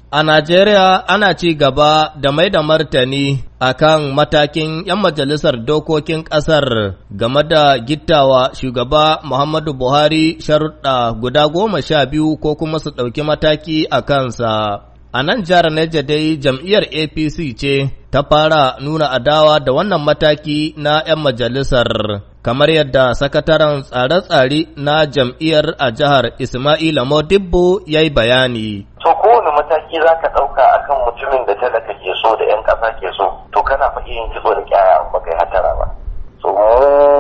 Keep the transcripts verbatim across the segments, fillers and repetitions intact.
A Najeriya ana ci gaba da mai da martani a kan matakin ‘yan majalisar dokokin ƙasar game da gittawa shugaba Muhammadu Buhari sharuɗa guda goma sha biyu ko kuma su ɗauki mataki a kansa. A nan jihar Neja dai jam'iyyar A P C ce ta fara nuna adawa da wannan mataki na ‘yan majalisar, kamar yadda sakataren tsare-tsare na jam'iyyar a jihar Ismaila Modibbo ya yi bayani. So kowane mataki za ka ɗauka a kan mutumin da talaka ke so da ‘yan ƙasa ke so, to kana fa yin kitso da kyaya an baka yi hatara ba. So mu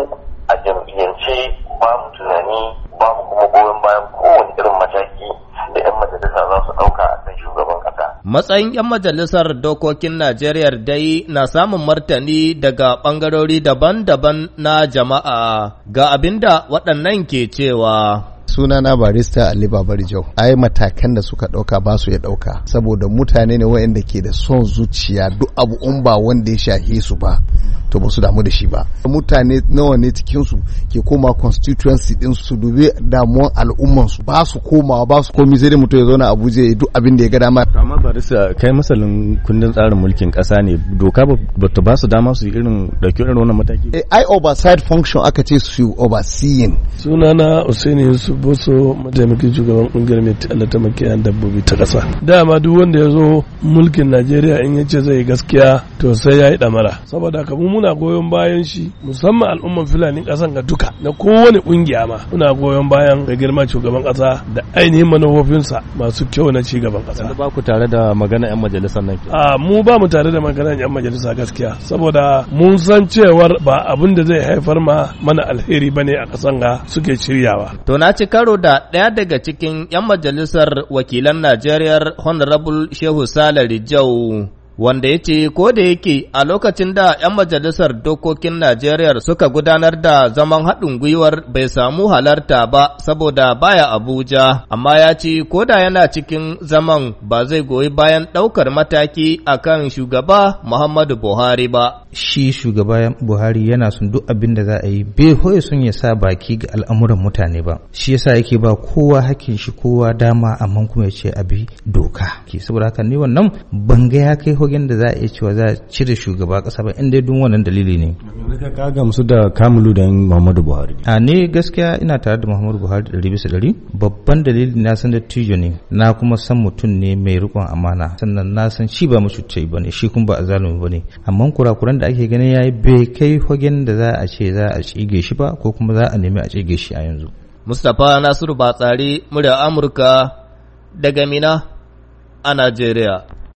a jam'iyyance ba mu tunani ba mu kuma goyon bayan kowane irin mataki da ‘yan majalisa za su ɗauka a kan shugaban ƙasa. Matsayin ‘yan majalisar dokokin Najeriya dai na samun martani daga ɓangarori daban-daban na jama'a ga abinda waɗannan ke cewa. Sunana barista Ali Babari Jau. Ai matakan da suka ɗauka ba su ya ɗauka saboda mutane ne waɗanda ke da son zuciya duk abu in ba wanda ya shahe su ba to ba su damu da shi ba. Mutane nawa ne cikin su ke koma constituency din su dubi damuwan al'umman su ba su komawa ba su komi sai dai mutum ya zauna Abuja ya duk abin da ya ga dama. Amma barista kai masalin kundin tsarin mulkin ƙasa ne doka ba ta ba su dama su yi irin dauki irin wannan mataki. Eh, ai oversight function aka ce su overseeing. Sunana Usaini Yusuf Boso, mataimakin shugaban kungiyar mai tallata makiyayan dabbobi ta ƙasa. Dama duk wanda ya zo mulkin Najeriya in ya ce zai gaskiya to sai ya yi ɗamara. Saboda haka mu muna goyon bayan shi musamman al'umman Fulani ƙasan ga duka na kowane ƙungiya ma muna goyon bayan mai girma shugaban ƙasa da ainihin manufofinsa masu kyau na ci gaban ƙasa. Ba ku tare da magana 'yan majalisar nan ke? A mu ba mu tare da magana 'yan majalisa gaskiya saboda mun san cewar ba abin da zai haifar ma mana alheri bane a ƙasan ga suke shiryawa. To na ci karo da ɗaya daga cikin ‘yan majalisar wakilan Najeriya Honorable Shehu Sale Rijau, wanda ya ce ko da yake a lokacin da ‘yan majalisar dokokin Najeriya suka gudanar da zaman haɗin gwiwar bai samu halarta ba saboda baya Abuja, amma ya ce ko da yana cikin zaman ba zai goyi bayan ɗaukar mataki akan shugaba Muhammadu Buhari ba. Shi shugaba Buhari yana son duk abin da za a yi bai hoye son ya sa baki ga al'amuran mutane ba, shi yasa yake ba kowa hakkin shi kowa dama amma kuma ya ce abi doka. Saboda haka ne wannan banga ya kai hogen da za a iya cewa za a cire shugaba kasa ba inda duk wannan dalili ne. Ka gamsu da kamulu da Muhammadu Buhari? A ne gaskiya ina tare da Muhammadu Buhari ɗari bisa ɗari. Babban dalili na san dattijo ne, na kuma san mutum ne mai riƙon amana, sannan na san shi ba mucucai ba ne, shi kuma ba a zalumi ba ne. Amma kurakuran da ake ganin yayi bai kai hogen da za a ce za a tsige shi ba ko kuma za a nemi a tsige shi a yanzu. Mustapha Nasiru Batsari, murya Amurka daga Mina a Najeriya.